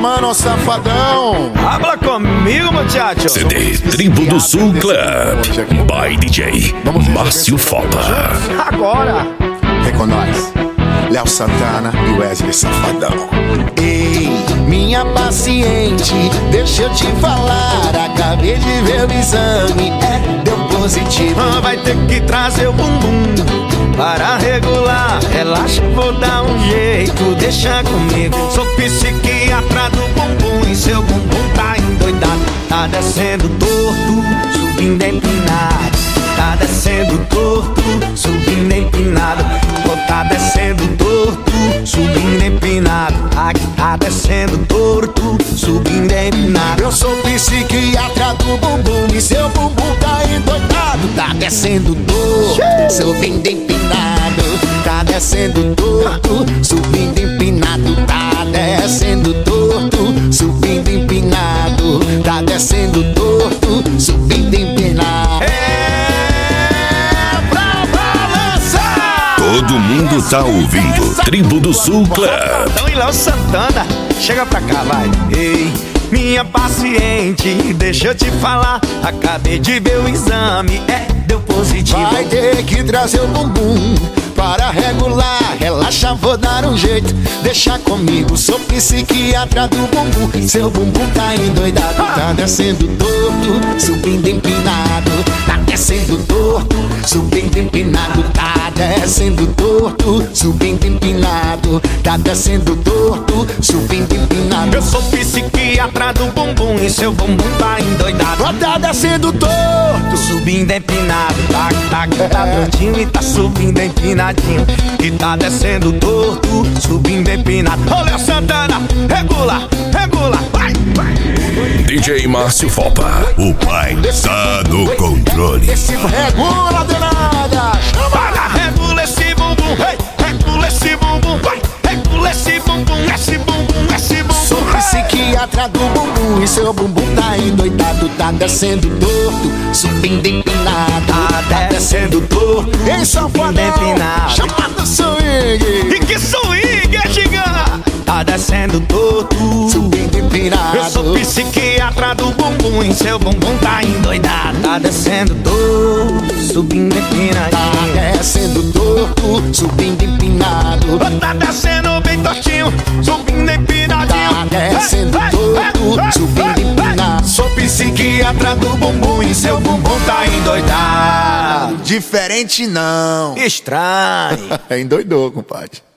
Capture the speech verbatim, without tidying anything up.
mano, safadão. Habla comigo, muchacho. C D Tribo do Sul Club by D J Márcio Fopa. Agora vem com nós, Léo Santana e Wesley Safadão. Ei, minha paciente, deixa eu te falar. Acabei de ver o exame, é, deu positivo. ah, vai ter que trazer o bumbum para regular. Relaxa, vou dar um jeito, deixa comigo. Sou psiquiatra do bumbum e seu bumbum tá endoidado. Tá descendo torto, subindo empinado. Tá descendo torto, subindo empinado. Oh, tá descendo torto, subindo empinado. Aqui tá descendo torto, subindo empinado. Eu sou psiquiatra do bumbum e seu bumbum tá endoidado. Tá descendo torto, subindo empinado. Tá descendo torto, subindo empinado. Tá descendo torto, subindo empinado. Tá descendo torto, subindo empinado. Todo mundo tá ouvindo Tribo do Sul Club. Então, e Léo Santana, chega pra cá, vai. Ei, minha paciente, deixa eu te falar. Acabei de ver o exame, é, deu positivo. Vai ter que trazer o bumbum para regular. Relaxa, vou dar um jeito, deixa comigo. Sou psiquiatra do bumbum, seu bumbum tá endoidado. Tá descendo torto, subindo empinado. Tá descendo torto, subindo empinado. Tá descendo torto, subindo empinado. Tá descendo torto, subindo empinado. Eu sou psiquiatra do bumbum e seu bumbum tá endoidado. Tá descendo torto, subindo empinado. Tá, tá, tá doidinho e tá subindo empinadinho. E tá descendo torto, subindo empinado. Ô, Léo Santana, regula, regula, vai, vai. D J Márcio Fopa, o pai tá no controle. Esse regula, danada. Vai, regula esse bumbum, hey, regula esse bumbum, vai, regula esse bumbum, esse bumbum, esse bumbum. Sou psiquiatra do bumbum e seu bumbum tá endoidado. Tá descendo torto, subindo empinado. Tá descendo torto, em Safadão, chamado swing. E que swing é gigante? Tá descendo torto, subindo empinado. Eu sou psiquiatra do bumbum e seu bumbum tá endoidado. Tá descendo torto, subindo empinado. Tá descendo torto, subindo empinado. Tá descendo bem tortinho, subindo empinadinho. Tá descendo torto, subindo empinado. Sou psiquiatra do bumbum e seu bumbum tá endoidado. Diferente não, estranho. Endoidou, compadre.